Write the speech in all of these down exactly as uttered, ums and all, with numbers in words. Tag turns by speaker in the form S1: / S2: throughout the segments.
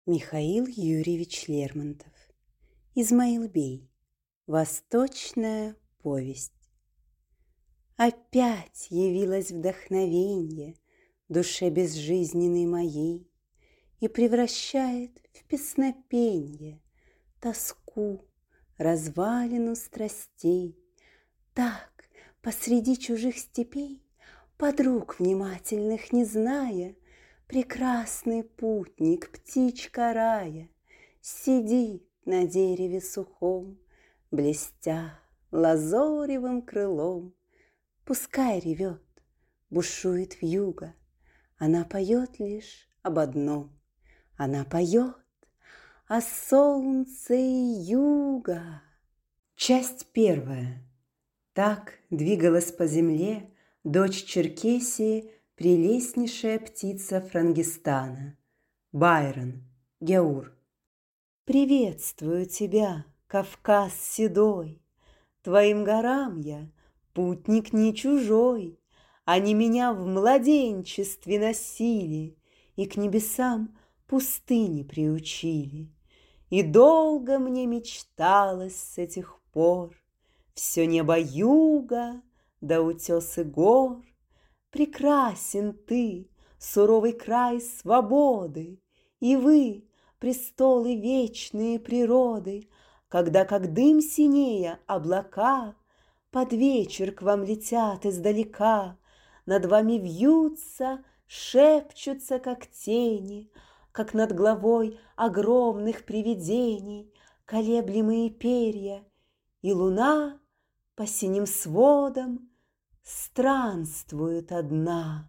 S1: Михаил Юрьевич Лермонтов. Измаил Бей. Восточная повесть. Опять явилось вдохновенье душе безжизненной моей и превращает в песнопенье тоску, развалину страстей. Так, посреди чужих степей, подруг внимательных не зная, прекрасный путник, птичка рая, сидит на дереве сухом, блестя лазоревым крылом. Пускай ревет, бушует вьюга, она поет лишь об одном. Она поет о солнце и юга. Часть первая. Так двигалась по земле дочь Черкесии, прелестнейшая птица Франгистана. Байрон, Гяур. Приветствую тебя, Кавказ седой, твоим горам я путник не чужой. Они меня в младенчестве носили и к небесам пустыни приучили. И долго мне мечталось с этих пор все небо юга да утесы гор. Прекрасен ты, суровый край свободы, и вы, престолы вечные природы, когда, как дым синея, облака под вечер к вам летят издалека, над вами вьются, шепчутся, как тени, как над головой огромных привидений колеблемые перья, и луна по синим сводам странствует одна.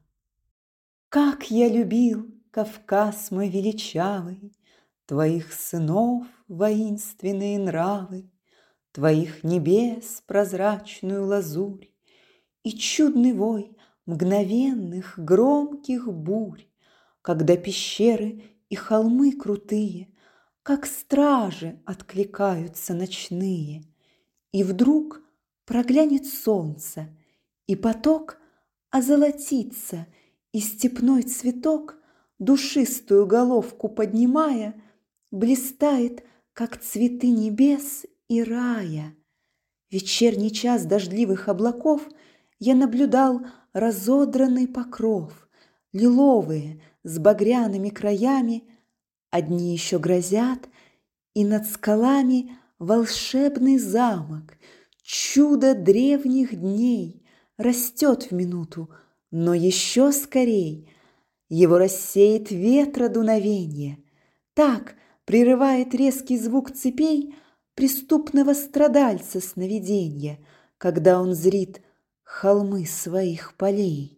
S1: Как я любил, Кавказ мой величавый, твоих сынов воинственные нравы, твоих небес прозрачную лазурь и чудный вой мгновенных громких бурь, когда пещеры и холмы крутые, как стражи, откликаются ночные, и вдруг проглянет солнце, и поток озолотится, и степной цветок, душистую головку поднимая, блистает, как цветы небес и рая. Вечерний час дождливых облаков я наблюдал разодранный покров, лиловые с багряными краями, одни еще грозят, и над скалами волшебный замок, чудо древних дней, растет в минуту, но еще скорей его рассеет ветра дуновенье. Так прерывает резкий звук цепей преступного страдальца сновиденья, когда он зрит холмы своих полей.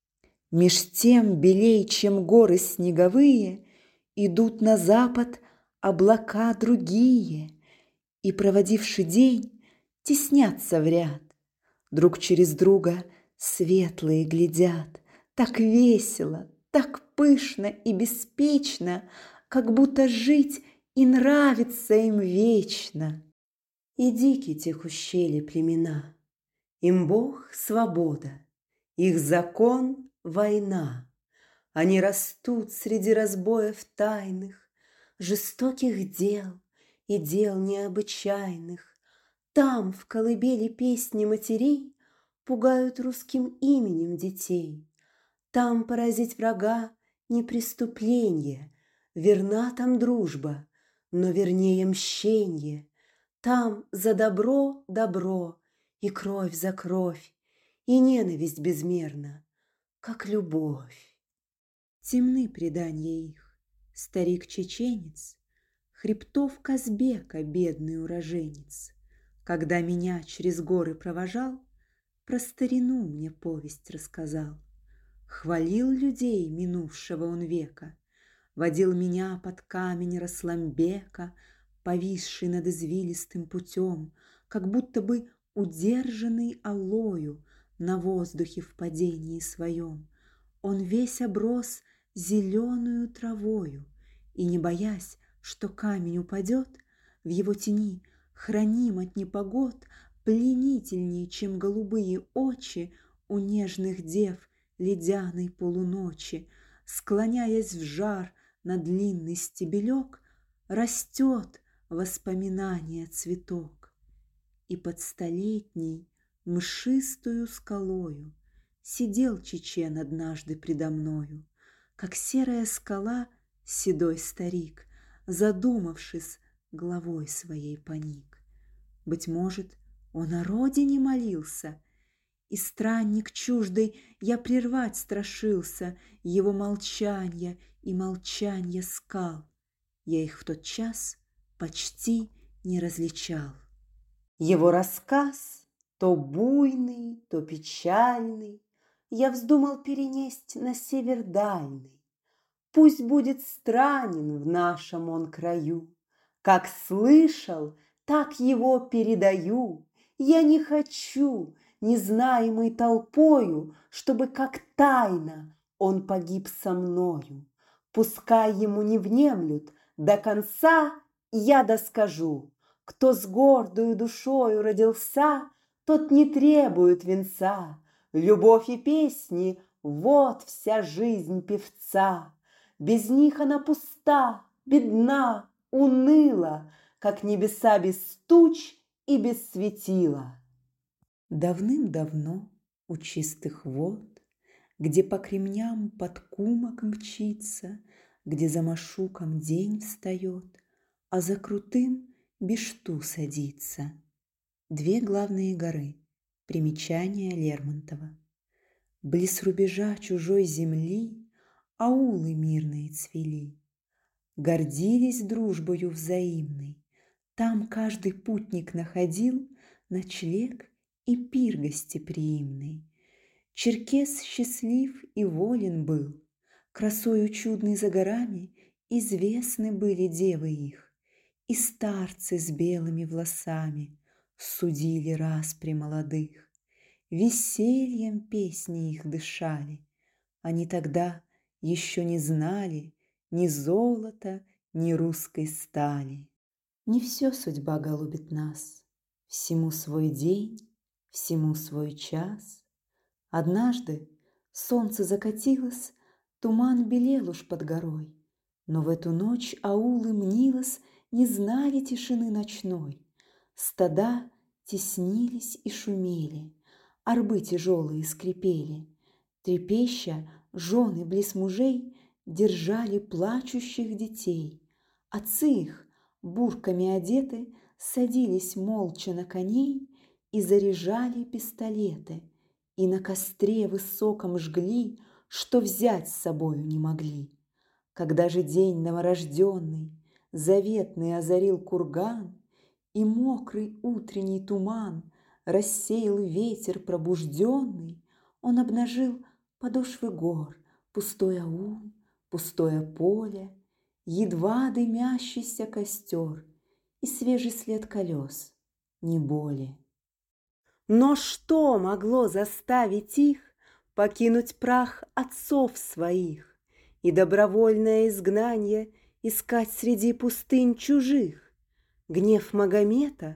S1: Меж тем белей, чем горы снеговые, идут на запад облака другие, и, проводивши день, теснятся в ряд. Друг через друга светлые глядят, так весело, так пышно и беспечно, как будто жить и нравится им вечно. И дики тех ущелий племена, им Бог — свобода, их закон — война. Они растут среди разбоев тайных, жестоких дел и дел необычайных. Там, в колыбели песни матерей, пугают русским именем детей. Там поразить врага не преступление, верна там дружба, но вернее мщенье. Там за добро добро, и кровь за кровь, и ненависть безмерна, как любовь. Темны предания их, старик-чеченец, хребтов Казбека бедный уроженец. Когда меня через горы провожал, про старину мне повесть рассказал. Хвалил людей минувшего он века, водил меня под камень Расламбека, повисший над извилистым путем, как будто бы удержанный алою на воздухе в падении своем. Он весь оброс зеленую травою, и, не боясь, что камень упадет, в его тени храним от непогод пленительнее, чем голубые очи у нежных дев ледяной полуночи, склоняясь в жар на длинный стебелек растет воспоминание цветок. И под столетней мшистую скалою сидел чечен однажды предо мною, как серая скала седой старик, задумавшись, головой своей поник. Быть может, он о родине молился, и странник чуждый, я прервать страшился его молчанья и молчанья скал. Я их в тот час почти не различал. Его рассказ, то буйный, то печальный, я вздумал перенесть на север дальний. Пусть будет странен в нашем он краю, как слышал, так его передаю. Я не хочу, незнаемый толпою, чтобы как тайна он погиб со мною. Пускай ему не внемлют до конца, я доскажу. Кто с гордою душою родился, тот не требует венца. Любовь и песни — вот вся жизнь певца. Без них она пуста, бедна, уныла, как небеса без туч и без светила. Давным-давно у чистых вод, где по кремням под кумок мчится, где за машуком день встает, а за крутым Бешту садится. Две главные горы. Примечание Лермонтова. Близ рубежа чужой земли аулы мирные цвели. Гордились дружбою взаимной. Там каждый путник находил ночлег и пир гостеприимный. Черкес счастлив и волен был. Красою чудной за горами известны были девы их. И старцы с белыми волосами судили распри молодых. Весельем песни их дышали. Они тогда еще не знали ни золота, ни русской стали. Не все судьба голубит нас, всему свой день, всему свой час. Однажды солнце закатилось, туман белел уж под горой, но в эту ночь аулы мнилось не знали тишины ночной. Стада теснились и шумели, орбы тяжелые скрипели. Трепеща, жены близ мужей держали плачущих детей. Отцы их, бурками одеты, садились молча на коней и заряжали пистолеты, и на костре высоком жгли, что взять с собою не могли. Когда же день новорожденный, заветный озарил курган, и мокрый утренний туман рассеял ветер пробужденный, он обнажил подошвы гор, пустой аул, пустое поле, едва дымящийся костер и свежий след колес, не боли. Но что могло заставить их покинуть прах отцов своих и добровольное изгнание искать среди пустынь чужих? Гнев Магомета?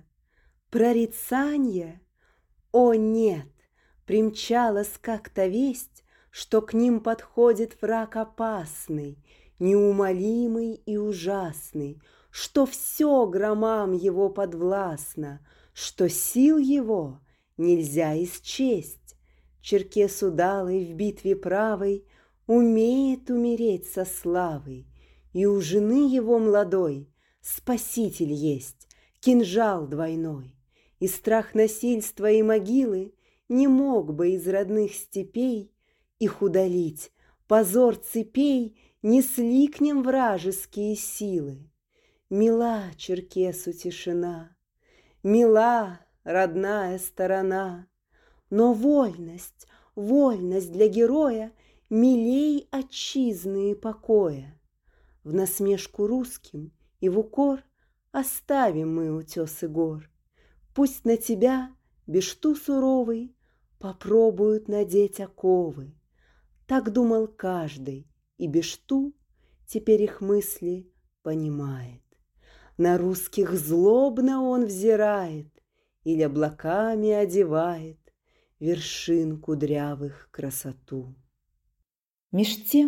S1: Прорицание? О, нет! Примчалась как-то весть, что к ним подходит враг опасный, неумолимый и ужасный, что все громам его подвластно, что сил его нельзя исчесть. Черкес удалый в битве правой умеет умереть со славой, и у жены его молодой спаситель есть, кинжал двойной, и страх насильства и могилы не мог бы из родных степей их удалить. Позор цепей несли к ним вражеские силы. Мила черкесу тишина, мила родная сторона, но вольность, вольность для героя милей отчизны и покоя. В насмешку русским и в укор оставим мы утесы гор. Пусть на тебя, Бешту суровый, попробуют надеть оковы. Так думал каждый, и Бешту теперь их мысли понимает. На русских злобно он взирает или облаками одевает вершин кудрявых красоту. Меж тем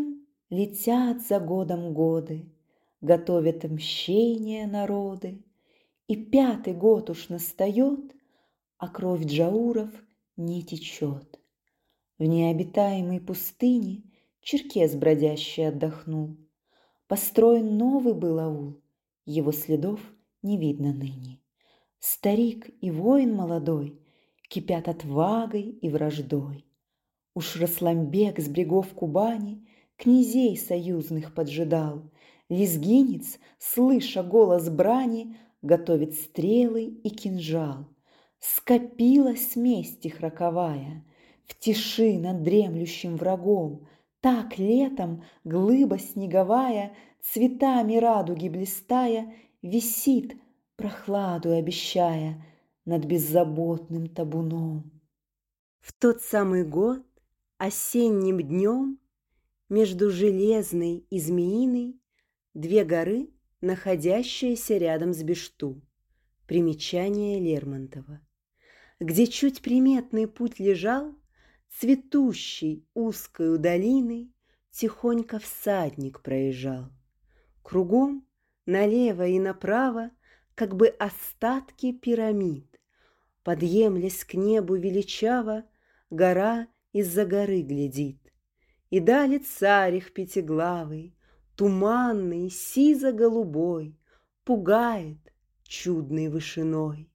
S1: Летят за годом годы, готовят мщение народы, и пятый год уж настает, а кровь джауров не течет. В необитаемой пустыне черкес бродящий отдохнул. Построен новый был аул, его следов не видно ныне. Старик и воин молодой кипят отвагой и враждой. Уж Расламбек с брегов Кубани князей союзных поджидал. Лезгинец, слыша голос брани, готовит стрелы и кинжал. Скопилась месть их роковая в тиши над дремлющим врагом. Так летом глыба снеговая, цветами радуги блистая, висит, прохладу обещая, над беззаботным табуном. В тот самый год осенним днем между Железной и Змеиной две горы, находящиеся рядом с Бешту. Примечание Лермонтова. Где чуть приметный путь лежал, цветущей узкою долиной тихонько всадник проезжал. Кругом, налево и направо, как бы остатки пирамид. Подъемлясь к небу величаво, гора из-за горы глядит. И дали царь их пятиглавый, туманный, сизо-голубой, пугает чудной вышиной.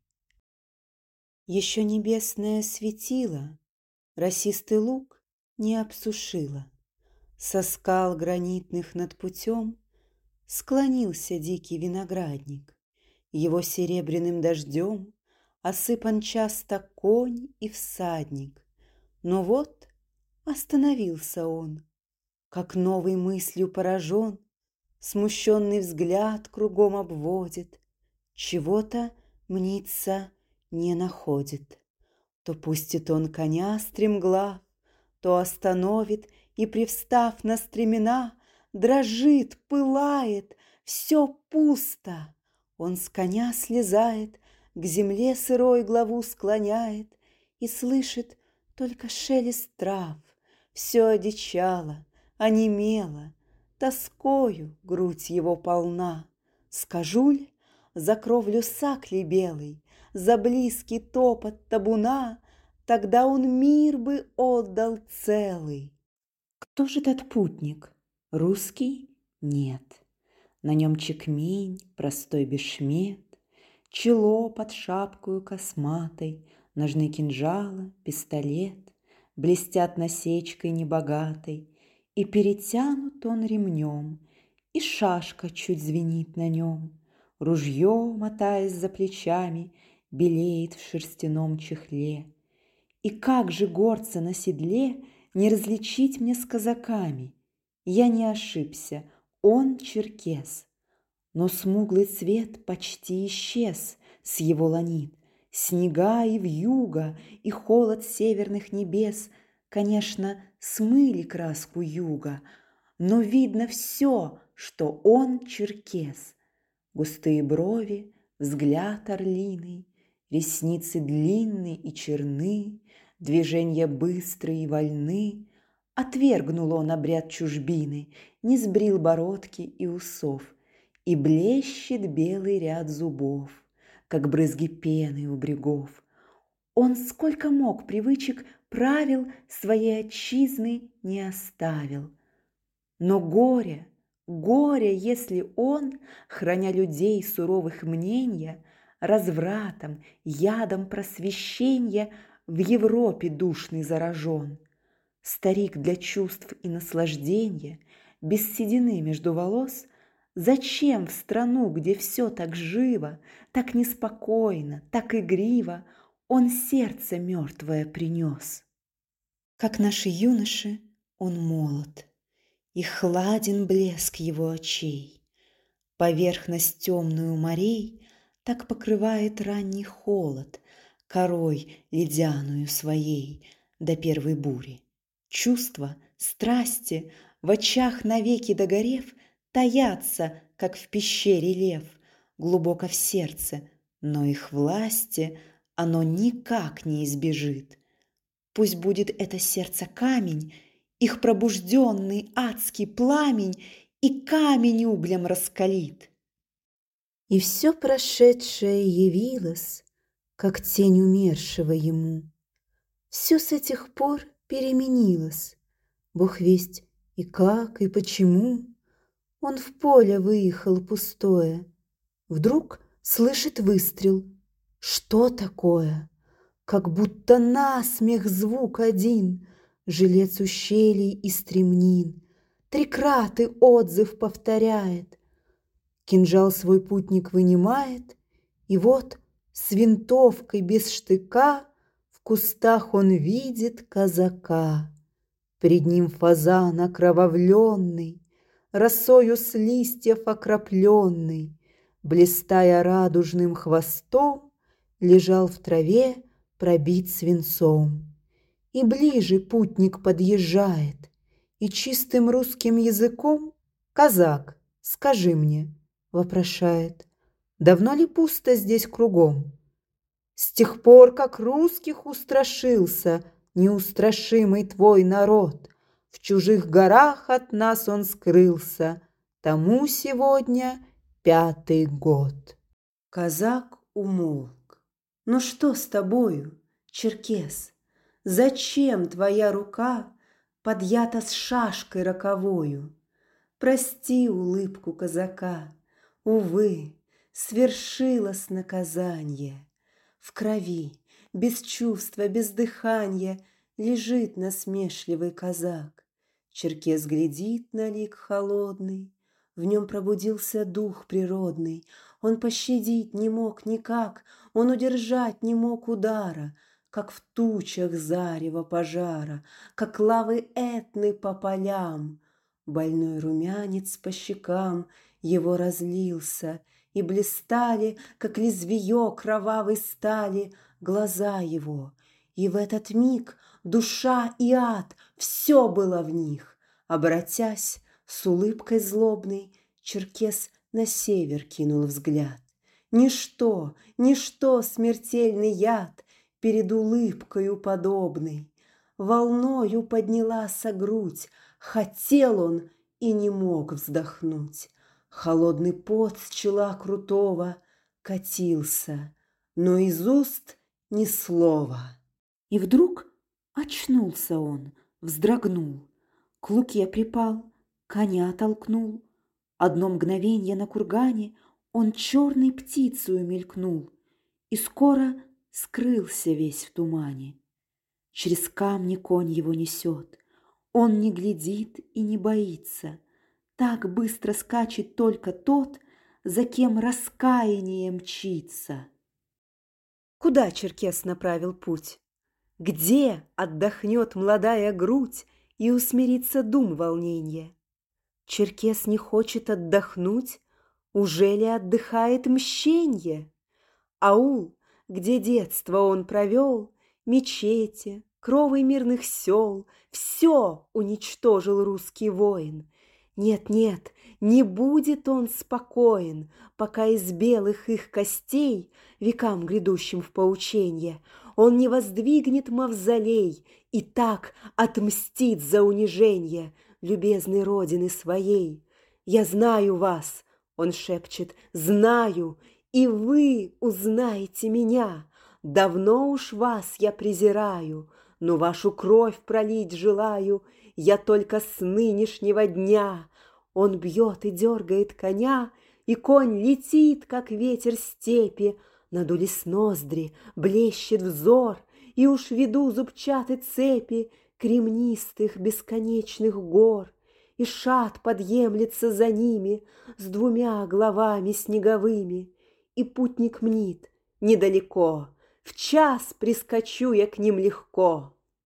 S1: Еще небесное светило росистый луг не обсушило. Со скал гранитных над путем склонился дикий виноградник. Его серебряным дождем осыпан часто конь и всадник. Но вот остановился он, как новой мыслью поражен, смущенный взгляд кругом обводит, чего-то, мнится, не находит. То пустит он коня стремглав, то остановит и, привстав на стремена, дрожит, пылает, все пусто. Он с коня слезает, к земле сырой главу склоняет и слышит только шелест трав. Все одичало, онемело, тоскою грудь его полна. Скажу ль, за кровлю сакли белой, за близкий топот табуна, тогда он мир бы отдал целый. Кто же этот путник? Русский? Нет. На нем чекмень, простой бешмет, чело под шапкою косматой, ножны кинжала, пистолет, блестят насечкой небогатой, и перетянут он ремнем, и шашка чуть звенит на нем. Ружье, мотаясь за плечами, белеет в шерстяном чехле. И как же горца на седле не различить мне с казаками? Я не ошибся, он черкес. Но смуглый цвет почти исчез с его ланит. Снега и вьюга, и холод северных небес, конечно, смыли краску юга, но видно все, что он черкес. Густые брови, взгляд орлиный, ресницы длинные и черны, движения быстрые и вольны. Отвергнул он обряд чужбины, не сбрил бородки и усов, и блещет белый ряд зубов, как брызги пены у брегов. Он сколько мог привычек, правил своей отчизны не оставил. Но горе, горе, если он, храня людей суровых мнения, развратом, ядом просвещения в Европе душный заражен. Старик для чувств и наслаждения, без седины между волос, зачем в страну, где все так живо, так неспокойно, так игриво, он сердце мертвое принес? Как наши юноши, он молод, и хладен блеск его очей. Поверхность темную морей так покрывает ранний холод корой ледяную своей до первой бури. Чувства, страсти, в очах навеки догорев, таятся, как в пещере лев, глубоко в сердце, но их власти оно никак не избежит. Пусть будет это сердце камень, их пробужденный адский пламень и камень углем раскалит. И все прошедшее явилось, как тень умершего ему. Все с этих пор переменилось, Бог весть и как, и почему. Он в поле выехал пустое, вдруг слышит выстрел. Что такое? Как будто насмех звук один, жилец ущелий и стремнин, три краты отзыв повторяет. Кинжал свой путник вынимает, и вот с винтовкой без штыка в кустах он видит казака. Пред ним фазан окровавленный, росою с листьев окропленный, блистая радужным хвостом, лежал в траве, пробит свинцом. И ближе путник подъезжает, и чистым русским языком: «Казак, скажи мне, — вопрошает, — давно ли пусто здесь кругом?» «С тех пор, как русских устрашился неустрашимый твой народ, в чужих горах от нас он скрылся, тому сегодня пятый год». Казак умолк. «Ну что с тобою, черкес? Зачем твоя рука подъята с шашкой роковою? Прости улыбку казака, увы, свершилось наказанье. В крови, без чувства, без дыханья лежит насмешливый казак. Черкес глядит на лик холодный, в нем пробудился дух природный. Он пощадить не мог никак, он удержать не мог удара, как в тучах зарева пожара, как лавы Этны по полям. Больной румянец по щекам его разлился, и блистали, как лезвие кровавой стали, глаза его. И в этот миг душа и ад, все было в них. Обратясь с улыбкой злобной, черкес на север кинул взгляд. Ничто, ничто смертельный яд перед улыбкою подобной. Волною поднялась грудь, хотел он и не мог вздохнуть. Холодный пот с чела крутого катился, но из уст ни слова. И вдруг очнулся он, вздрогнул, к луке припал, коня толкнул. Одно мгновенье на кургане он черной птицею мелькнул и скоро скрылся весь в тумане. Через камни конь его несет, он не глядит и не боится. Так быстро скачет только тот, за кем раскаяние мчится. Куда черкес направил путь? Где отдохнет молодая грудь и усмирится дум волненья? Черкес не хочет отдохнуть, уже ли отдыхает мщенье? Аул, где детство он провел, мечети, кровы мирных сел, все уничтожил русский воин. Нет, нет, не будет он спокоен, пока из белых их костей, векам грядущим в поученье, он не воздвигнет мавзолей и так отмстит за униженье любезной родины своей. «Я знаю вас», — он шепчет, — «знаю, и вы узнаете меня. Давно уж вас я презираю, но вашу кровь пролить желаю я только с нынешнего дня». Он бьет и дергает коня, и конь летит, как ветер степи. Надулись ноздри, блещет взор, и уж веду зубчаты цепи кремнистых бесконечных гор. И шат подъемлется за ними с двумя главами снеговыми. И путник мнит: недалеко, в час прискочу я к ним легко.